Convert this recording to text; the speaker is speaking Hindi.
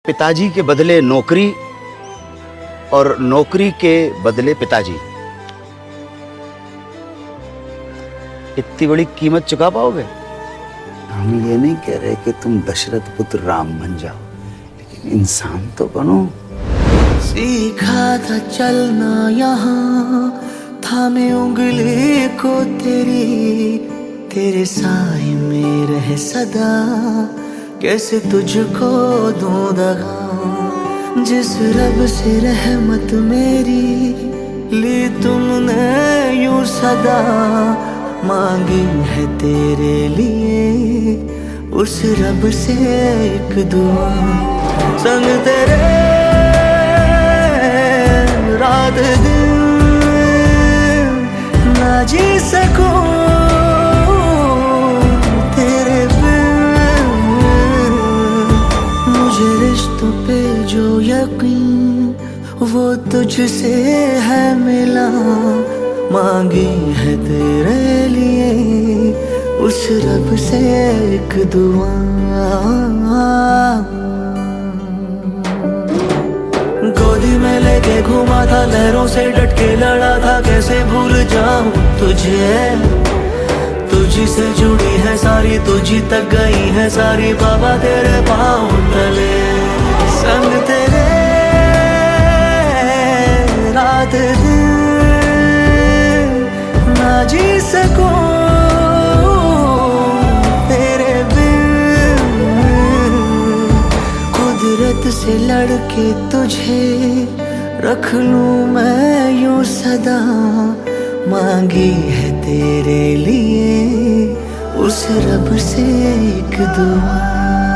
पिताजी के बदले नौकरी और नौकरी के बदले पिताजी, इतनी बड़ी कीमत चुका पाओगे? हम ये नहीं कह रहे कि तुम दशरथ पुत्र राम बन जाओ, लेकिन इंसान तो बनो। सीखा था चलना यहाँ, थामे उंगली को तेरे साए में रहे सदा, कैसे तुझको दूं दगा। जिस रब से रहमत मेरी ली तुमने यूं सदा, मांगी है तेरे लिए उस रब से एक दुआ। संग तेरे रात दिन ना जी सकूं तेरे बिन, मुझे रिश्तों पे जो यकीन वो तुझसे है मिला, मांगी है तेरे लिए उस रब से एक दुआ। गोदी में लेके घूमा था, लहरों से डट के लड़ा था, कैसे भूल जाऊं तुझे। तुझी से जुड़ी है सारी, तुझी तक गई है सारी, बाबा तेरे पाँव तले। संग तेरे रात दिन ना जी सकूं तेरे बिन, कुदरत से लड़के तुझे रख लूं मैं यूं सदा, मांगी है तेरे लिए उस रब से एक दुआ।